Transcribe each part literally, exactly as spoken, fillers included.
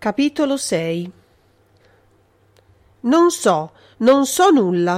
Capitolo sei. Non so, non so nulla.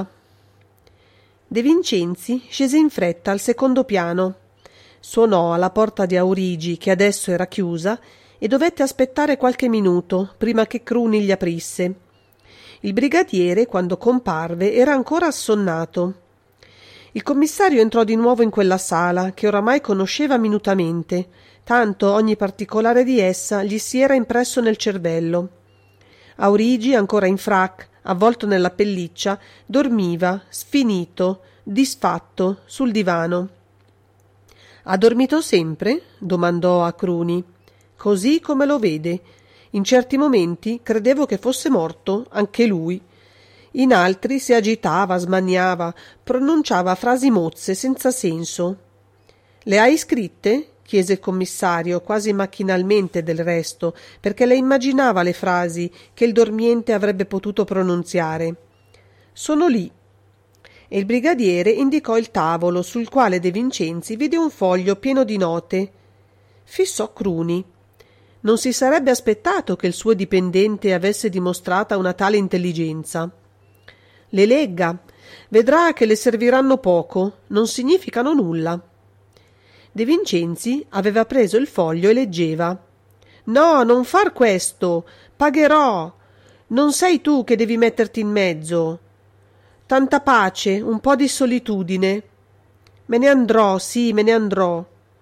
De Vincenzi scese in fretta al secondo piano. Suonò alla porta di Aurigi, che adesso era chiusa, e dovette aspettare qualche minuto prima che Cruni gli aprisse. Il brigadiere, quando comparve, era ancora assonnato. Il commissario entrò di nuovo in quella sala, che oramai conosceva minutamente, tanto ogni particolare di essa gli si era impresso nel cervello. Aurigi, ancora in frac, avvolto nella pelliccia, dormiva, sfinito, disfatto, sul divano. «Ha dormito sempre?» domandò a Cruni. «Così come lo vede. In certi momenti credevo che fosse morto, anche lui. In altri si agitava, smaniava, pronunciava frasi mozze, senza senso». «Le hai scritte?» chiese il commissario, quasi macchinalmente del resto, perché le immaginava le frasi che il dormiente avrebbe potuto pronunziare. «Sono lì». E il brigadiere indicò il tavolo, sul quale De Vincenzi vide un foglio pieno di note. Fissò Cruni. Non si sarebbe aspettato che il suo dipendente avesse dimostrata una tale intelligenza. «Le legga. Vedrà che le serviranno poco. Non significano nulla». De Vincenzi aveva preso il foglio e leggeva. «No, non far questo! Pagherò! Non sei tu che devi metterti in mezzo! Tanta pace, un po' di solitudine! Me ne andrò, sì, me ne andrò!»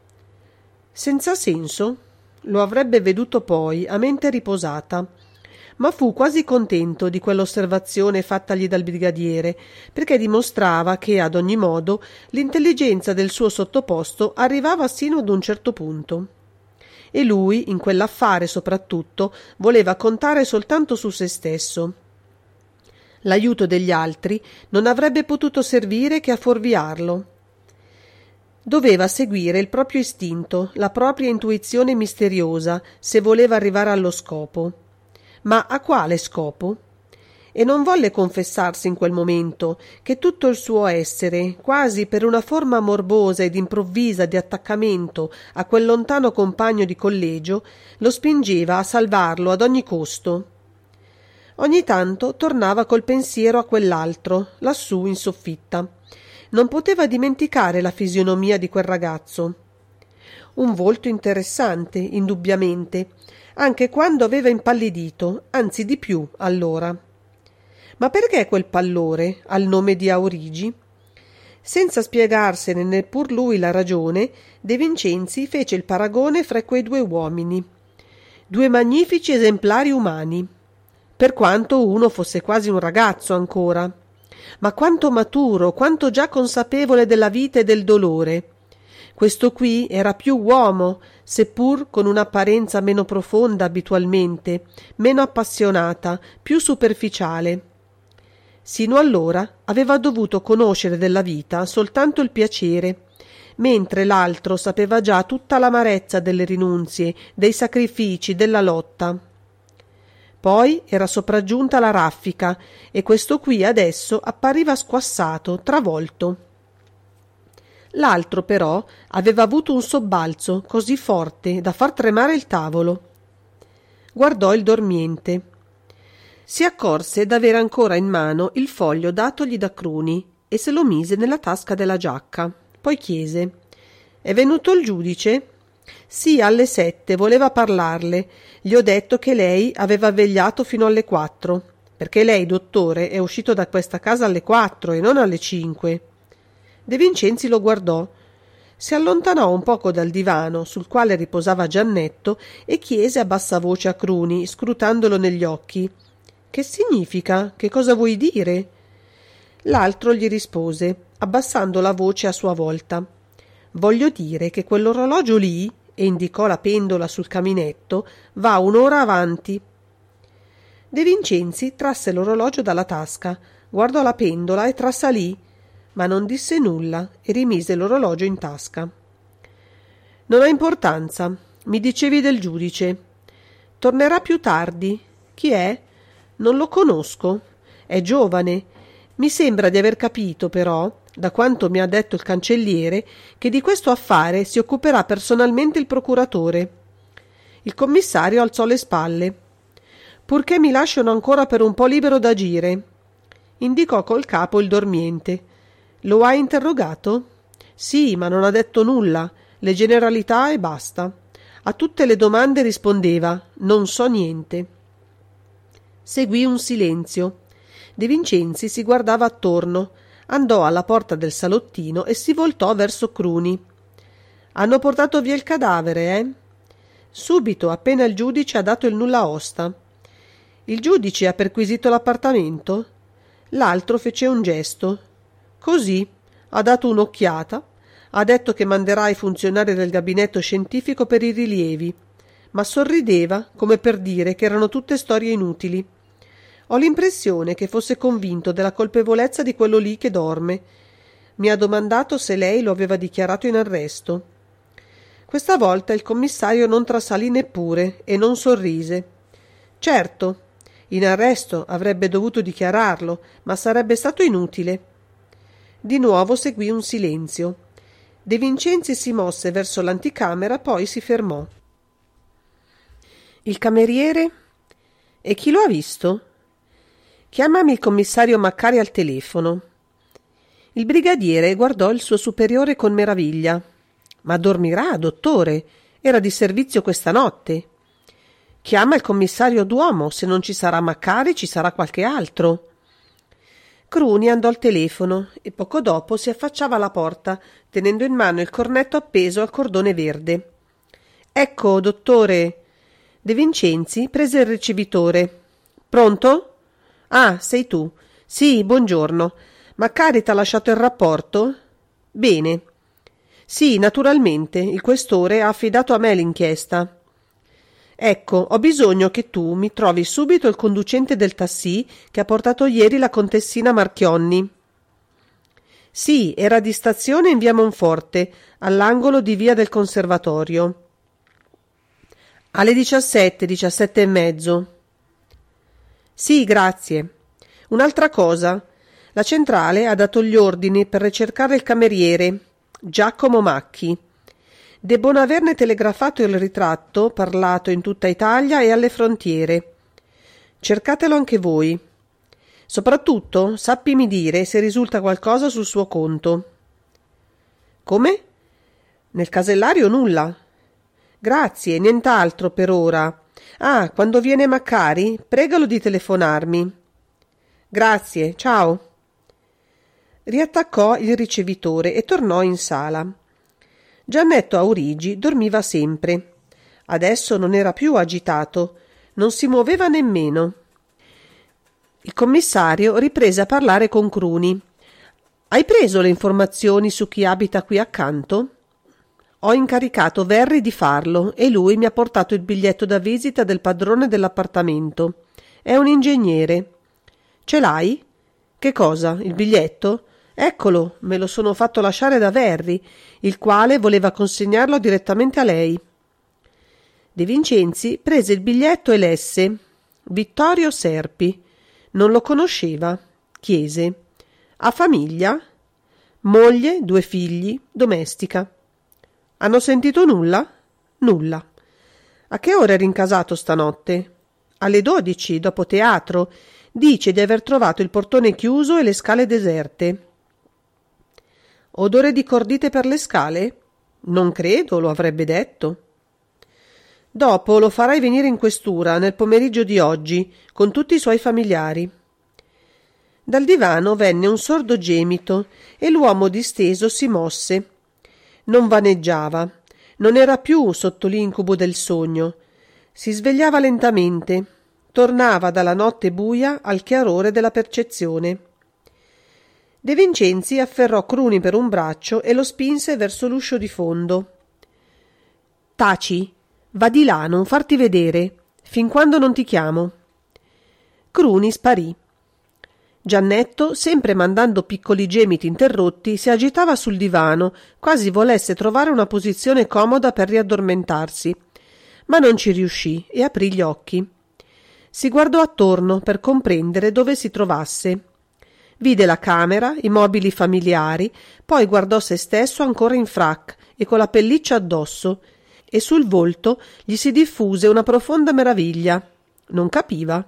Senza senso? Lo avrebbe veduto poi, a mente riposata. Ma fu quasi contento di quell'osservazione fattagli dal brigadiere, perché dimostrava che, ad ogni modo, l'intelligenza del suo sottoposto arrivava sino ad un certo punto. E lui, in quell'affare soprattutto, voleva contare soltanto su se stesso. L'aiuto degli altri non avrebbe potuto servire che a fuorviarlo. Doveva seguire il proprio istinto, la propria intuizione misteriosa, se voleva arrivare allo scopo. Ma a quale scopo? E non volle confessarsi in quel momento che tutto il suo essere, quasi per una forma morbosa ed improvvisa di attaccamento a quel lontano compagno di collegio, lo spingeva a salvarlo ad ogni costo. Ogni tanto tornava col pensiero a quell'altro, lassù in soffitta. Non poteva dimenticare la fisionomia di quel ragazzo. Un volto interessante, indubbiamente, anche quando aveva impallidito, anzi di più allora. Ma perché quel pallore al nome di Aurigi? Senza spiegarsene neppur lui la ragione, De Vincenzi fece il paragone fra quei due uomini. Due magnifici esemplari umani, per quanto uno fosse quasi un ragazzo ancora. Ma quanto maturo, quanto già consapevole della vita e del dolore. Questo qui era più uomo, seppur con un'apparenza meno profonda abitualmente, meno appassionata, più superficiale. Sino allora aveva dovuto conoscere della vita soltanto il piacere, mentre l'altro sapeva già tutta l'amarezza delle rinunzie, dei sacrifici, della lotta. Poi era sopraggiunta la raffica, e questo qui adesso appariva squassato, travolto. L'altro però aveva avuto un sobbalzo così forte da far tremare il tavolo. Guardò il dormiente. Si accorse d'avere ancora in mano il foglio datogli da Cruni e se lo mise nella tasca della giacca. Poi chiese: «È venuto il giudice?» «Sì, alle sette, voleva parlarle. Gli ho detto che lei aveva vegliato fino alle quattro, perché lei, dottore, è uscito da questa casa alle quattro e non alle cinque». De Vincenzi lo guardò, si allontanò un poco dal divano sul quale riposava Giannetto e chiese a bassa voce a Cruni, scrutandolo negli occhi: «Che significa? Che cosa vuoi dire?» L'altro gli rispose, abbassando la voce a sua volta: «Voglio dire che quell'orologio lì», e indicò la pendola sul caminetto, «va un'ora avanti». De Vincenzi trasse l'orologio dalla tasca, guardò la pendola e trasalì, ma non disse nulla e rimise l'orologio in tasca. «Non ha importanza. Mi dicevi del giudice. Tornerà più tardi. Chi è? Non lo conosco. È giovane. Mi sembra di aver capito, però, da quanto mi ha detto il cancelliere, che di questo affare si occuperà personalmente il procuratore». Il commissario alzò le spalle. purché mi lasciano ancora per un po' libero d'agire. Indicò col capo il dormiente. Lo hai interrogato? Sì, ma non ha detto nulla, le generalità e basta. A tutte le domande rispondeva: non so niente. Seguì un silenzio. De Vincenzi si guardava attorno, andò alla porta del salottino e si voltò verso Cruni. Hanno portato via il cadavere, eh? Subito, appena il giudice ha dato il nulla osta. Il giudice ha perquisito l'appartamento? L'altro fece un gesto. Così, ha dato un'occhiata, ha detto che manderà i funzionari del gabinetto scientifico per i rilievi, ma sorrideva come per dire che erano tutte storie inutili. Ho l'impressione che fosse convinto della colpevolezza di quello lì che dorme. Mi ha domandato se lei lo aveva dichiarato in arresto. Questa volta il commissario non trasalì neppure e non sorrise. Certo, in arresto avrebbe dovuto dichiararlo, ma sarebbe stato inutile. Di nuovo seguì un silenzio. De Vincenzi si mosse verso l'anticamera, poi si fermò. Il cameriere? E chi lo ha visto? Chiamami il commissario Maccari al telefono. Il brigadiere guardò il suo superiore con meraviglia. Ma dormirà, dottore? Era di servizio questa notte. Chiama il commissario Duomo, se non ci sarà Maccari ci sarà qualche altro. Cruni andò al telefono e poco dopo si affacciava alla porta, tenendo in mano il cornetto appeso al cordone verde. Ecco, dottore. De Vincenzi prese il ricevitore. Pronto? Ah, sei tu. Sì, buongiorno. Maccari t'ha lasciato il rapporto? Bene. Sì, naturalmente, il questore ha affidato a me l'inchiesta. Ecco, ho bisogno che tu mi trovi subito il conducente del tassì che ha portato ieri la contessina Marchionni. Sì, era di stazione in via Monforte, all'angolo di via del Conservatorio. Alle diciassette, diciassette e mezzo. Sì, grazie. Un'altra cosa. La centrale ha dato gli ordini per ricercare il cameriere, Giacomo Macchi. Debbono averne telegrafato il ritratto, parlato in tutta Italia e alle frontiere. Cercatelo anche voi. Soprattutto sappimi dire se risulta qualcosa sul suo conto. Come? Nel casellario nulla. Grazie, nient'altro per ora. Ah, quando viene Maccari, pregalo di telefonarmi. Grazie, ciao. Riattaccò il ricevitore e tornò in sala. Giannetto Aurigi dormiva sempre. Adesso non era più agitato, non si muoveva nemmeno. Il commissario riprese a parlare con Cruni. Hai preso le informazioni su chi abita qui accanto? Ho incaricato Verri di farlo e lui mi ha portato il biglietto da visita del padrone dell'appartamento. È un ingegnere. Ce l'hai? Che cosa? Il biglietto? Eccolo, me lo sono fatto lasciare da Verri, il quale voleva consegnarlo direttamente a lei. De Vincenzi prese il biglietto e lesse: Vittorio Serpi. Non lo conosceva. Chiese: ha famiglia? Moglie, due figli, domestica. Hanno sentito nulla? Nulla. A che ora è rincasato stanotte? Alle dodici, dopo teatro. Dice di aver trovato il portone chiuso e le scale deserte. Odore di cordite per le scale? Non credo, lo avrebbe detto. Dopo lo farai venire in questura nel pomeriggio di oggi, con tutti i suoi familiari. Dal divano venne un sordo gemito e l'uomo disteso si mosse. Non vaneggiava, non era più sotto l'incubo del sogno. Si svegliava lentamente, tornava dalla notte buia al chiarore della percezione. De Vincenzi afferrò Cruni per un braccio e lo spinse verso l'uscio di fondo. Taci, va di là, non farti vedere, fin quando non ti chiamo. Cruni sparì. Giannetto, sempre mandando piccoli gemiti interrotti, si agitava sul divano, quasi volesse trovare una posizione comoda per riaddormentarsi, ma non ci riuscì e aprì gli occhi. Si guardò attorno per comprendere dove si trovasse. Vide la camera, i mobili familiari, poi guardò se stesso ancora in frac e con la pelliccia addosso, e sul volto gli si diffuse una profonda meraviglia. Non capiva.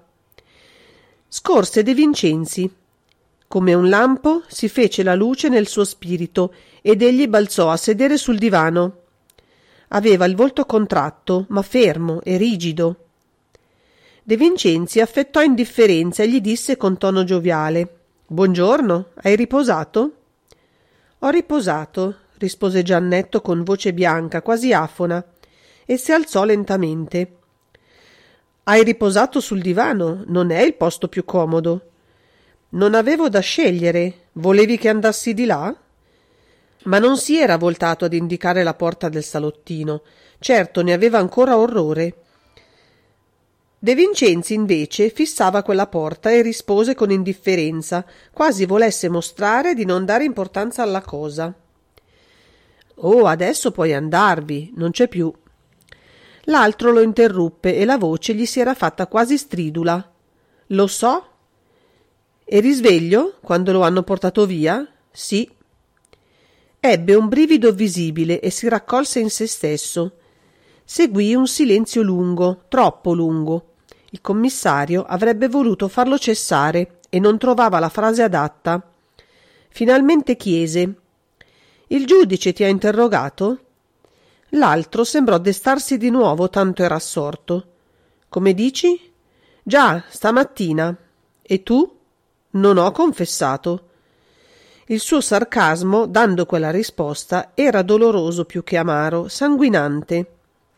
Scorse De Vincenzi. Come un lampo si fece la luce nel suo spirito ed egli balzò a sedere sul divano. Aveva il volto contratto, ma fermo e rigido. De Vincenzi affettò indifferenza e gli disse con tono gioviale: «Buongiorno, hai riposato?» «Ho riposato», rispose Giannetto con voce bianca, quasi afona, e si alzò lentamente. «Hai riposato sul divano? Non è il posto più comodo». «Non avevo da scegliere. Volevi che andassi di là?» Ma non si era voltato ad indicare la porta del salottino. Certo, ne aveva ancora orrore. De Vincenzi invece fissava quella porta e rispose con indifferenza, quasi volesse mostrare di non dare importanza alla cosa. «Oh, adesso puoi andarvi, non c'è più». L'altro lo interruppe e la voce gli si era fatta quasi stridula. «Lo so». «Eri sveglio quando lo hanno portato via?» «Sì». Ebbe un brivido visibile e si raccolse in se stesso. Seguì un silenzio lungo, troppo lungo. Il commissario avrebbe voluto farlo cessare e non trovava la frase adatta. Finalmente chiese: «Il giudice ti ha interrogato?» L'altro sembrò destarsi di nuovo, tanto era assorto. «Come dici?» «Già, stamattina». «E tu?» «Non ho confessato». Il suo sarcasmo, dando quella risposta, era doloroso più che amaro, sanguinante.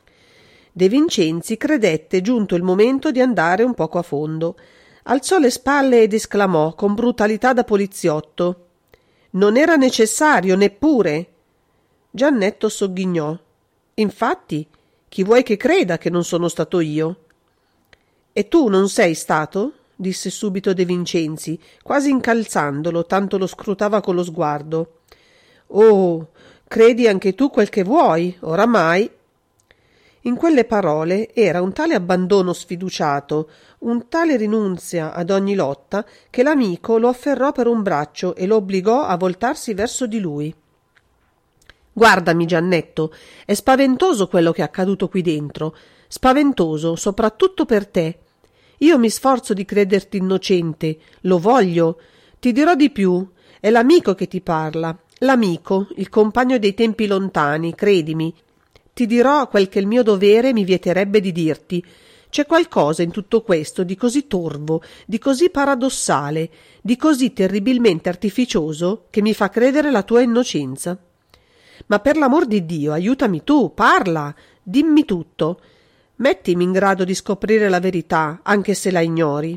De Vincenzi credette giunto il momento di andare un poco a fondo. Alzò le spalle ed esclamò con brutalità da poliziotto: «Non era necessario, neppure!» Giannetto sogghignò. «Infatti, chi vuoi che creda che non sono stato io?» «E tu non sei stato?» disse subito De Vincenzi, quasi incalzandolo, tanto lo scrutava con lo sguardo. «Oh, credi anche tu quel che vuoi, oramai!» In quelle parole era un tale abbandono sfiduciato, un tale rinunzia ad ogni lotta, che l'amico lo afferrò per un braccio e lo obbligò a voltarsi verso di lui. «Guardami, Giannetto, è spaventoso quello che è accaduto qui dentro, spaventoso soprattutto per te. Io mi sforzo di crederti innocente, lo voglio. Ti dirò di più, è l'amico che ti parla, l'amico, il compagno dei tempi lontani, credimi. Ti dirò quel che il mio dovere mi vieterebbe di dirti. C'è qualcosa in tutto questo di così torvo, di così paradossale, di così terribilmente artificioso che mi fa credere la tua innocenza. Ma per l'amor di Dio, aiutami tu, parla, dimmi tutto. Mettimi in grado di scoprire la verità, anche se la ignori».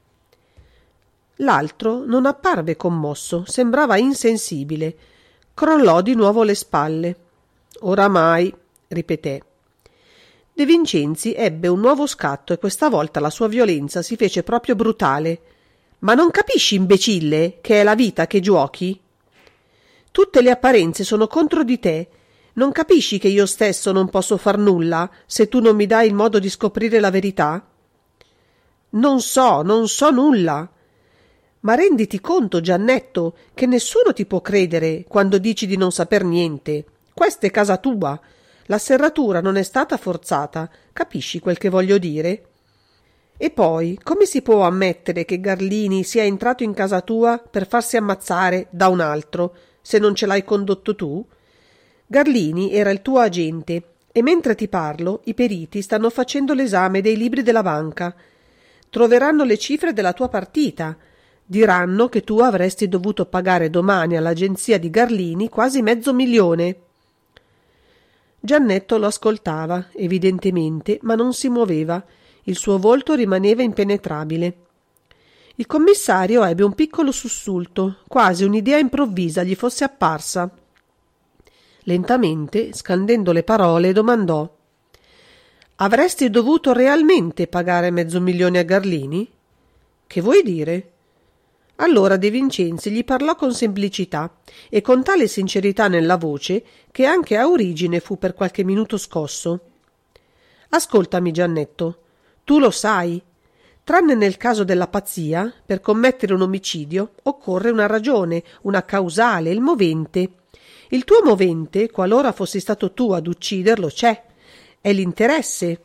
L'altro non apparve commosso, sembrava insensibile. Crollò di nuovo le spalle. «Oramai», ripeté. De Vincenzi ebbe un nuovo scatto e questa volta la sua violenza si fece proprio brutale. «Ma non capisci, imbecille, che è la vita che giuochi? Tutte le apparenze sono contro di te. Non capisci che io stesso non posso far nulla se tu non mi dai il modo di scoprire la verità?» «Non so, non so nulla». «Ma renditi conto, Giannetto, che nessuno ti può credere quando dici di non saper niente. Questa è casa tua. La serratura non è stata forzata. Capisci quel che voglio dire? E poi, come si può ammettere che Garlini sia entrato in casa tua per farsi ammazzare da un altro, se non ce l'hai condotto tu? Garlini era il tuo agente e mentre ti parlo i periti stanno facendo l'esame dei libri della banca. Troveranno le cifre della tua partita. Diranno che tu avresti dovuto pagare domani all'agenzia di Garlini quasi mezzo milione». Giannetto lo ascoltava, evidentemente, ma non si muoveva. Il suo volto rimaneva impenetrabile. Il commissario ebbe un piccolo sussulto, quasi un'idea improvvisa gli fosse apparsa. Lentamente, scandendo le parole, domandò: «Avresti dovuto realmente pagare mezzo milione a Garlini?» «Che vuoi dire?» Allora De Vincenzi gli parlò con semplicità e con tale sincerità nella voce che anche a origine fu per qualche minuto scosso. «Ascoltami, Giannetto, tu lo sai. Tranne nel caso della pazzia, per commettere un omicidio occorre una ragione, una causale, il movente. Il tuo movente, qualora fossi stato tu ad ucciderlo, c'è. È l'interesse.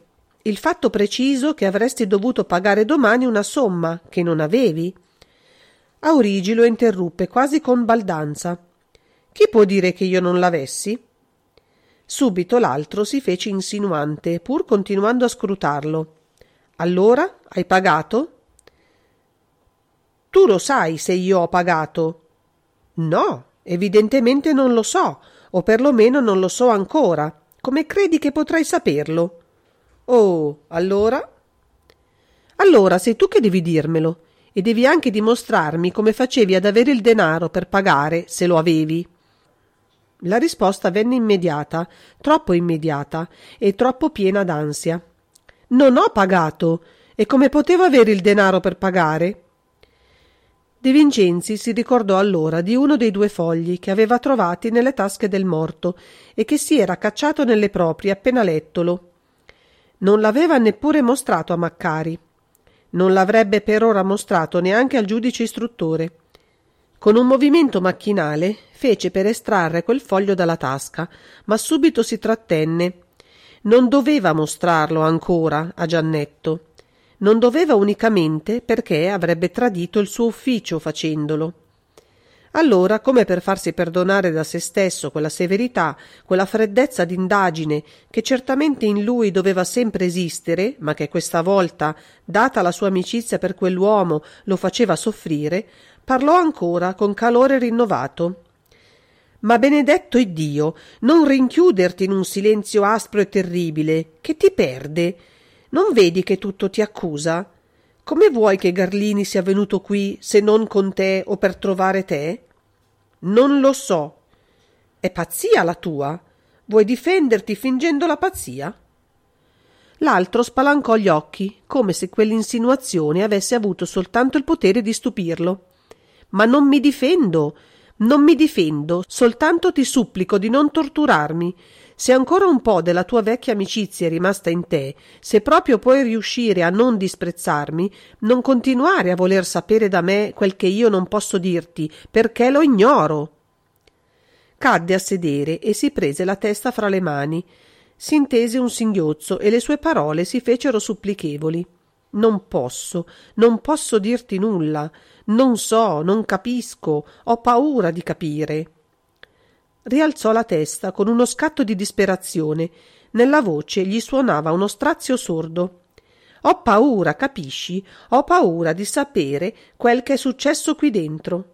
Il fatto preciso che avresti dovuto pagare domani una somma che non avevi. Aurigi lo interruppe quasi con baldanza. Chi può dire che io non l'avessi? Subito l'altro si fece insinuante, pur continuando a scrutarlo. Allora, hai pagato? Tu lo sai se io ho pagato? No, evidentemente non lo so, o perlomeno non lo so ancora. Come credi che potrai saperlo? Oh, allora? Allora sei tu che devi dirmelo, e devi anche dimostrarmi come facevi ad avere il denaro per pagare, se lo avevi. La risposta venne immediata, troppo immediata e troppo piena d'ansia. Non ho pagato, e come potevo avere il denaro per pagare? De Vincenzi si ricordò allora di uno dei due fogli che aveva trovati nelle tasche del morto e che si era cacciato nelle proprie appena lettolo. Non l'aveva neppure mostrato a Maccari. Non l'avrebbe per ora mostrato neanche al giudice istruttore. Con un movimento macchinale fece per estrarre quel foglio dalla tasca, ma subito si trattenne. Non doveva mostrarlo ancora a Giannetto. Non doveva unicamente perché avrebbe tradito il suo ufficio facendolo. Allora, come per farsi perdonare da se stesso quella severità, quella freddezza d'indagine che certamente in lui doveva sempre esistere, ma che questa volta, data la sua amicizia per quell'uomo, lo faceva soffrire, parlò ancora con calore rinnovato. Ma benedetto Iddio, non rinchiuderti in un silenzio aspro e terribile, che ti perde. Non vedi che tutto ti accusa? Come vuoi che Garlini sia venuto qui se non con te o per trovare te? Non lo so. È pazzia la tua? Vuoi difenderti fingendo la pazzia? L'altro spalancò gli occhi, come se quell'insinuazione avesse avuto soltanto il potere di stupirlo. Ma non mi difendo, non mi difendo, soltanto ti supplico di non torturarmi. Se ancora un po' della tua vecchia amicizia è rimasta in te, se proprio puoi riuscire a non disprezzarmi, non continuare a voler sapere da me quel che io non posso dirti, perché lo ignoro. Cadde a sedere e si prese la testa fra le mani. S'intese un singhiozzo e le sue parole si fecero supplichevoli. Non posso, non posso dirti nulla. Non so, non capisco, ho paura di capire. Rialzò la testa con uno scatto di disperazione. Nella voce gli suonava uno strazio sordo. Ho paura, capisci? Ho paura di sapere quel che è successo qui dentro.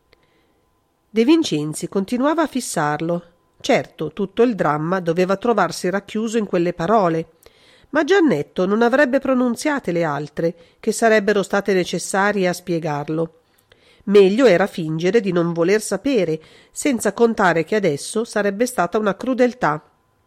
De Vincenzi continuava a fissarlo. Certo, tutto il dramma doveva trovarsi racchiuso in quelle parole. Ma Giannetto non avrebbe pronunziate le altre, che sarebbero state necessarie a spiegarlo. Meglio era fingere di non voler sapere, senza contare che adesso sarebbe stata una crudeltà.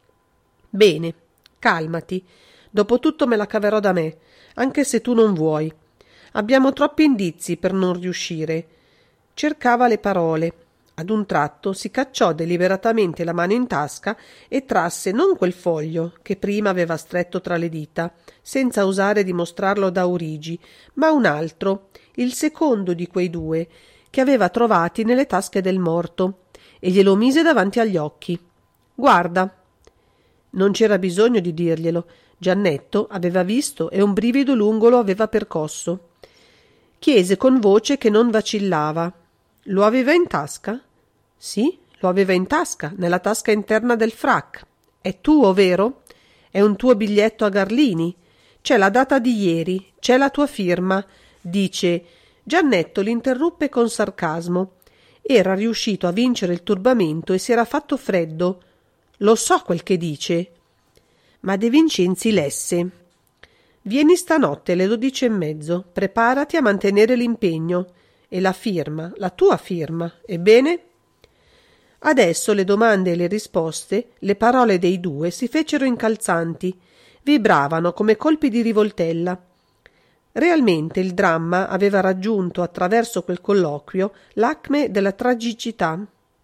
Bene, calmati. Dopotutto me la caverò da me, anche se tu non vuoi. Abbiamo troppi indizi per non riuscire. Cercava le parole. Ad un tratto si cacciò deliberatamente la mano in tasca e trasse non quel foglio che prima aveva stretto tra le dita, senza osare di mostrarlo ad Aurigi, ma un altro, il secondo di quei due, che aveva trovati nelle tasche del morto, e glielo mise davanti agli occhi. Guarda. Non c'era bisogno di dirglielo. Giannetto aveva visto e un brivido lungo lo aveva percosso. Chiese con voce che non vacillava. Lo aveva in tasca? Sì, lo aveva in tasca, nella tasca interna del frac. È tuo, vero? È un tuo biglietto a Garlini? C'è la data di ieri, c'è la tua firma. Dice... Giannetto l'interruppe con sarcasmo. Era riuscito a vincere il turbamento e si era fatto freddo. Lo so quel che dice. Ma De Vincenzi lesse. Vieni stanotte alle dodici e mezzo. Preparati a mantenere l'impegno. E la firma, la tua firma, ebbene? Adesso le domande e le risposte, le parole dei due si fecero incalzanti, vibravano come colpi di rivoltella. Realmente il dramma aveva raggiunto attraverso quel colloquio l'acme della tragicità.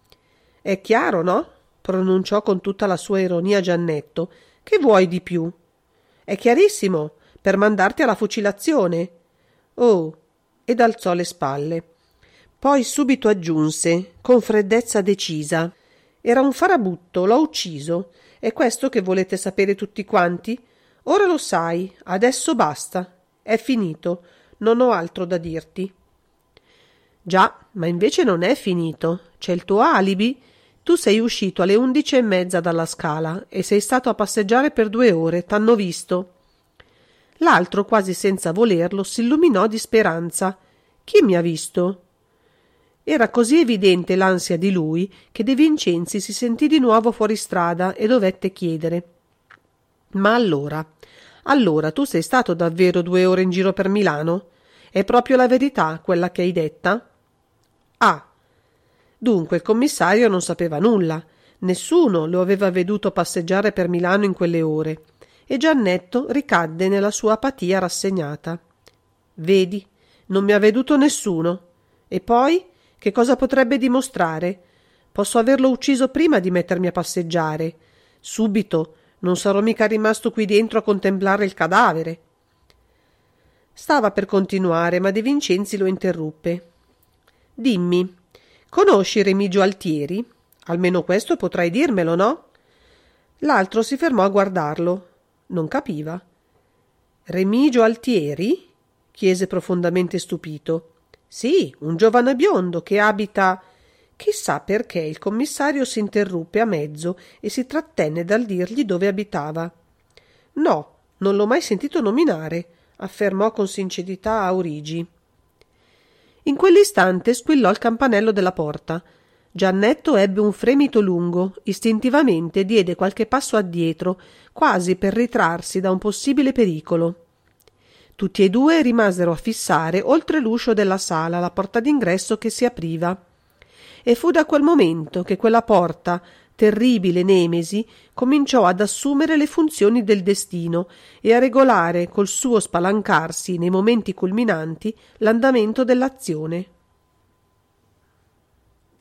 È chiaro, no? Pronunciò con tutta la sua ironia Giannetto. Che vuoi di più? È chiarissimo, per mandarti alla fucilazione. Oh, ed alzò le spalle. Poi subito aggiunse, con freddezza decisa: era un farabutto, l'ho ucciso. È questo che volete sapere tutti quanti? Ora lo sai, adesso basta. È finito. Non ho altro da dirti. Già, ma invece non è finito. C'è il tuo alibi. Tu sei uscito alle undici e mezza dalla Scala e sei stato a passeggiare per due ore. T'hanno visto. L'altro, quasi senza volerlo, s'illuminò di speranza. Chi mi ha visto? Era così evidente l'ansia di lui che De Vincenzi si sentì di nuovo fuori strada e dovette chiedere: ma allora, allora tu sei stato davvero due ore in giro per Milano? È proprio la verità quella che hai detta? Ah, dunque il commissario non sapeva nulla, nessuno lo aveva veduto passeggiare per Milano in quelle ore, e Giannetto ricadde nella sua apatia rassegnata. Vedi, non mi ha veduto nessuno. E poi, che cosa potrebbe dimostrare? Posso averlo ucciso prima di mettermi a passeggiare. Subito, non sarò mica rimasto qui dentro a contemplare il cadavere. Stava per continuare, ma De Vincenzi lo interruppe. Dimmi, conosci Remigio Altieri? Almeno questo potrai dirmelo, no? L'altro si fermò a guardarlo. Non capiva. Remigio Altieri? Chiese profondamente stupito. Sì, un giovane biondo che abita... Chissà perché il commissario si interruppe a mezzo e si trattenne dal dirgli dove abitava. No, non l'ho mai sentito nominare, affermò con sincerità Aurigi. In quell'istante squillò il campanello della porta. Giannetto ebbe un fremito lungo, istintivamente diede qualche passo addietro, quasi per ritrarsi da un possibile pericolo. Tutti e due rimasero a fissare oltre l'uscio della sala la porta d'ingresso che si apriva. E fu da quel momento che quella porta, terribile nemesi, cominciò ad assumere le funzioni del destino e a regolare col suo spalancarsi nei momenti culminanti l'andamento dell'azione.